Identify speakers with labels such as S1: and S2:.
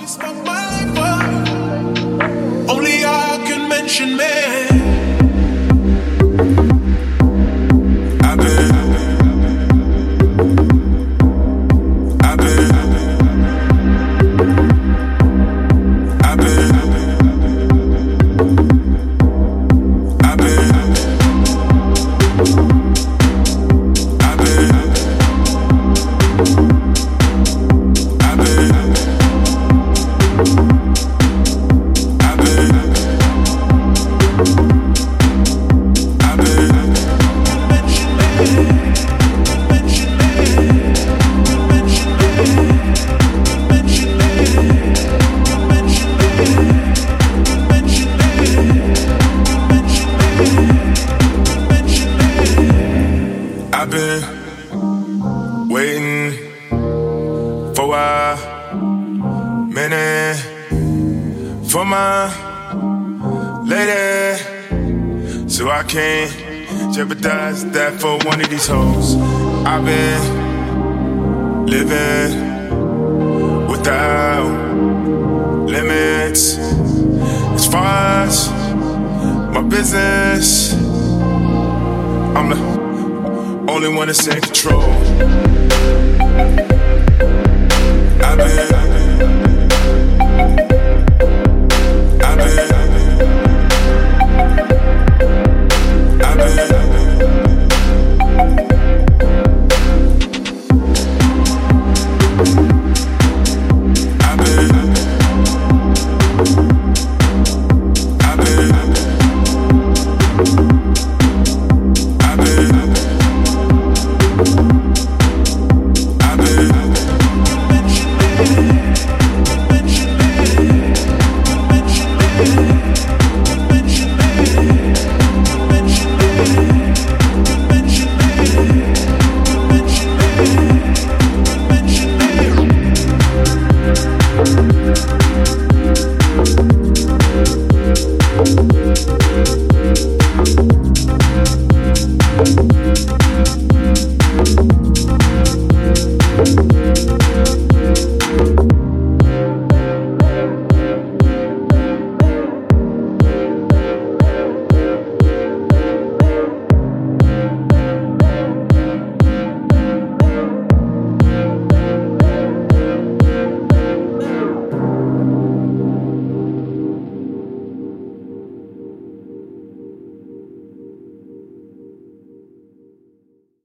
S1: Only I can mention me. I've been waiting for a minute for my lady, so I can't jeopardize that for one of these hoes. I've been living without limits as far as my business. I'm the only one that's in control. I've been